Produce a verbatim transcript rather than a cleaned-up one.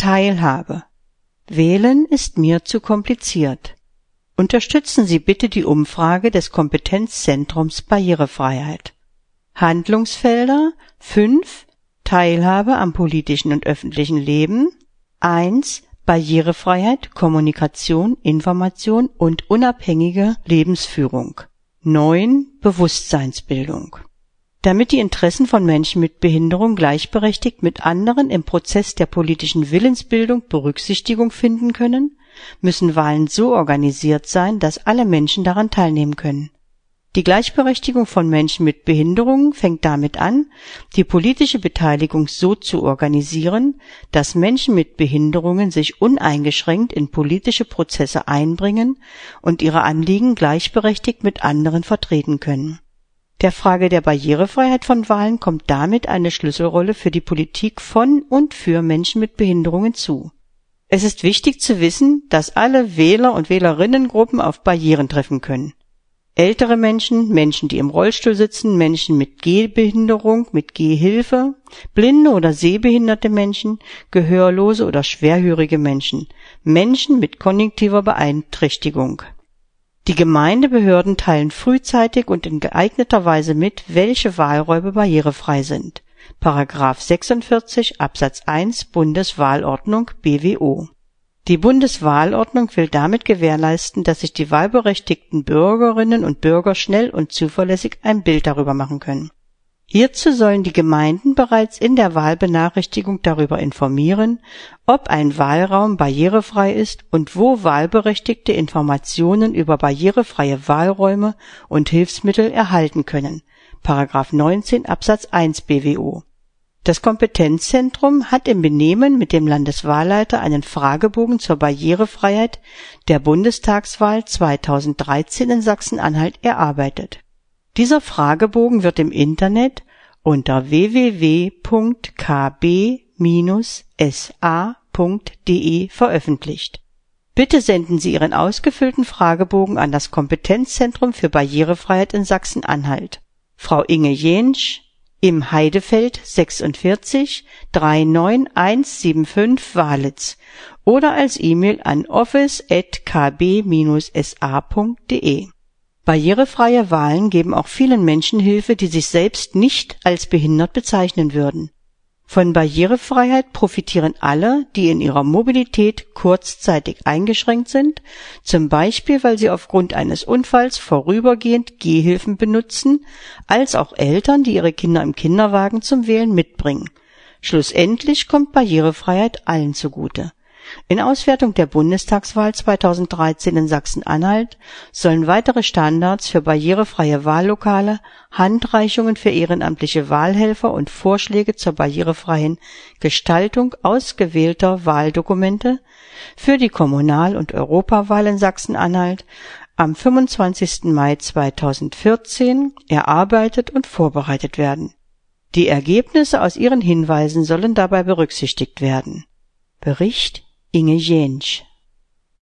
Teilhabe. Wählen ist mir zu kompliziert. Unterstützen Sie bitte die Umfrage des Kompetenzzentrums Barrierefreiheit. Handlungsfelder fünf Teilhabe am politischen und öffentlichen Leben, eins Barrierefreiheit, Kommunikation, Information und unabhängige Lebensführung, neun Bewusstseinsbildung. Damit die Interessen von Menschen mit Behinderung gleichberechtigt mit anderen im Prozess der politischen Willensbildung Berücksichtigung finden können, müssen Wahlen so organisiert sein, dass alle Menschen daran teilnehmen können. Die Gleichberechtigung von Menschen mit Behinderungen fängt damit an, die politische Beteiligung so zu organisieren, dass Menschen mit Behinderungen sich uneingeschränkt in politische Prozesse einbringen und ihre Anliegen gleichberechtigt mit anderen vertreten können. Der Frage der Barrierefreiheit von Wahlen kommt damit eine Schlüsselrolle für die Politik von und für Menschen mit Behinderungen zu. Es ist wichtig zu wissen, dass alle Wähler- und Wählerinnengruppen auf Barrieren treffen können. Ältere Menschen, Menschen, die im Rollstuhl sitzen, Menschen mit Gehbehinderung, mit Gehhilfe, blinde oder sehbehinderte Menschen, gehörlose oder schwerhörige Menschen, Menschen mit kognitiver Beeinträchtigung. Die Gemeindebehörden teilen frühzeitig und in geeigneter Weise mit, welche Wahlräume barrierefrei sind. Paragraph sechsundvierzig Absatz eins Bundeswahlordnung B W O. Die Bundeswahlordnung will damit gewährleisten, dass sich die wahlberechtigten Bürgerinnen und Bürger schnell und zuverlässig ein Bild darüber machen können. Hierzu sollen die Gemeinden bereits in der Wahlbenachrichtigung darüber informieren, ob ein Wahlraum barrierefrei ist und wo Wahlberechtigte Informationen über barrierefreie Wahlräume und Hilfsmittel erhalten können. Paragraph neunzehn Absatz eins B W O. Das Kompetenzzentrum hat im Benehmen mit dem Landeswahlleiter einen Fragebogen zur Barrierefreiheit der Bundestagswahl zweitausenddreizehn in Sachsen-Anhalt erarbeitet. Dieser Fragebogen wird im Internet unter w w w punkt k b Bindestrich s a punkt d e veröffentlicht. Bitte senden Sie Ihren ausgefüllten Fragebogen an das Kompetenzzentrum für Barrierefreiheit in Sachsen-Anhalt. Frau Inge Jentsch, im Heidefeld sechsundvierzig drei neun eins sieben fünf Walitz oder als E-Mail an office at k b Bindestrich s a punkt d e. Barrierefreie Wahlen geben auch vielen Menschen Hilfe, die sich selbst nicht als behindert bezeichnen würden. Von Barrierefreiheit profitieren alle, die in ihrer Mobilität kurzzeitig eingeschränkt sind, zum Beispiel weil sie aufgrund eines Unfalls vorübergehend Gehhilfen benutzen, als auch Eltern, die ihre Kinder im Kinderwagen zum Wählen mitbringen. Schlussendlich kommt Barrierefreiheit allen zugute. In Auswertung der Bundestagswahl zweitausenddreizehn in Sachsen-Anhalt sollen weitere Standards für barrierefreie Wahllokale, Handreichungen für ehrenamtliche Wahlhelfer und Vorschläge zur barrierefreien Gestaltung ausgewählter Wahldokumente für die Kommunal- und Europawahl in Sachsen-Anhalt am fünfundzwanzigsten Mai zweitausendvierzehn erarbeitet und vorbereitet werden. Die Ergebnisse aus ihren Hinweisen sollen dabei berücksichtigt werden. Bericht Inge Jentsch.